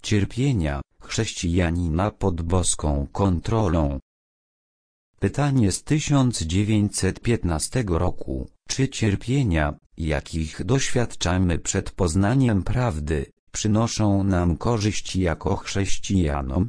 cierpienia chrześcijanina pod boską kontrolą. Pytanie z 1915 roku. Czy cierpienia, jakich doświadczamy przed poznaniem prawdy, przynoszą nam korzyść jako chrześcijanom?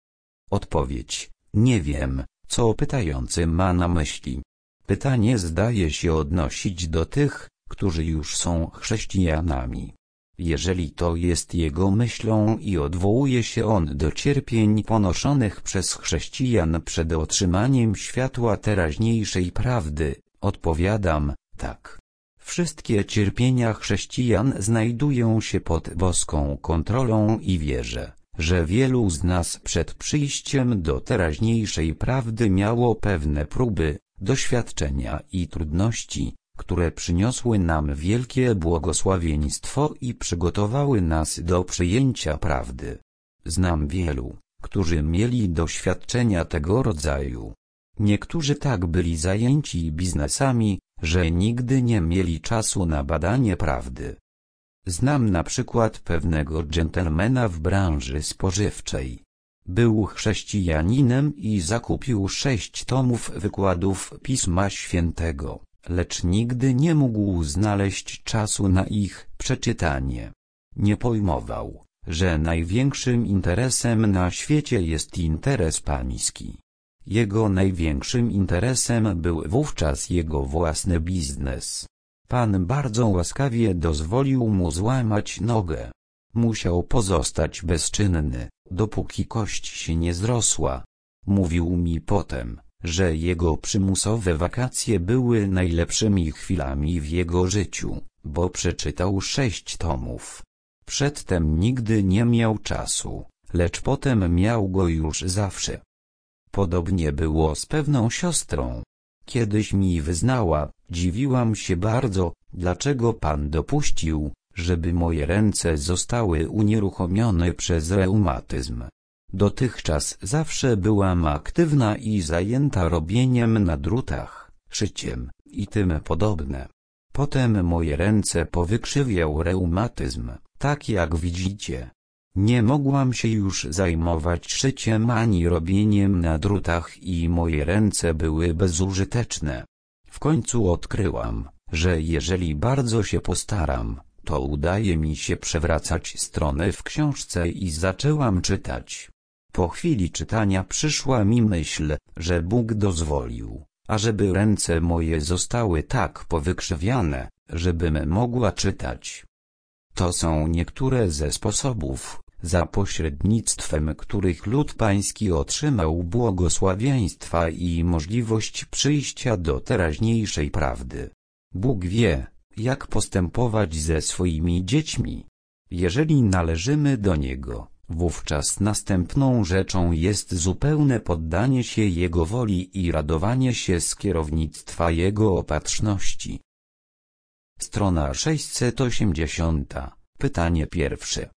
Odpowiedź: nie wiem, co pytający ma na myśli. Pytanie zdaje się odnosić do tych, którzy już są chrześcijanami. Jeżeli to jest jego myślą i odwołuje się on do cierpień ponoszonych przez chrześcijan przed otrzymaniem światła teraźniejszej prawdy, odpowiadam: tak. Wszystkie cierpienia chrześcijan znajdują się pod boską kontrolą i wierzę, że wielu z nas przed przyjściem do teraźniejszej prawdy miało pewne próby, doświadczenia i trudności, które przyniosły nam wielkie błogosławieństwo i przygotowały nas do przyjęcia prawdy. Znam wielu, którzy mieli doświadczenia tego rodzaju. Niektórzy tak byli zajęci biznesami, że nigdy nie mieli czasu na badanie prawdy. Znam na przykład pewnego dżentelmena w branży spożywczej. Był chrześcijaninem i zakupił 6 tomów wykładów Pisma Świętego, lecz nigdy nie mógł znaleźć czasu na ich przeczytanie. Nie pojmował, że największym interesem na świecie jest interes pański. Jego największym interesem był wówczas jego własny biznes. Pan bardzo łaskawie dozwolił mu złamać nogę. Musiał pozostać bezczynny, dopóki kość się nie zrosła. Mówił mi potem, że jego przymusowe wakacje były najlepszymi chwilami w jego życiu, bo przeczytał 6 tomów. Przedtem nigdy nie miał czasu, lecz potem miał go już zawsze. Podobnie było z pewną siostrą. Kiedyś mi wyznała: dziwiłam się bardzo, dlaczego Pan dopuścił, żeby moje ręce zostały unieruchomione przez reumatyzm. Dotychczas zawsze byłam aktywna i zajęta robieniem na drutach, szyciem i tym podobne. Potem moje ręce powykrzywiał reumatyzm, tak jak widzicie. Nie mogłam się już zajmować szyciem ani robieniem na drutach i moje ręce były bezużyteczne. W końcu odkryłam, że jeżeli bardzo się postaram, to udaje mi się przewracać strony w książce i zaczęłam czytać. Po chwili czytania przyszła mi myśl, że Bóg dozwolił, ażeby ręce moje zostały tak powykrzywiane, żebym mogła czytać. To są niektóre ze sposobów, za pośrednictwem których lud pański otrzymał błogosławieństwa i możliwość przyjścia do teraźniejszej prawdy. Bóg wie, jak postępować ze swoimi dziećmi. Jeżeli należymy do Niego, wówczas następną rzeczą jest zupełne poddanie się Jego woli i radowanie się z kierownictwa Jego opatrzności. Strona 680. Pytanie pierwsze.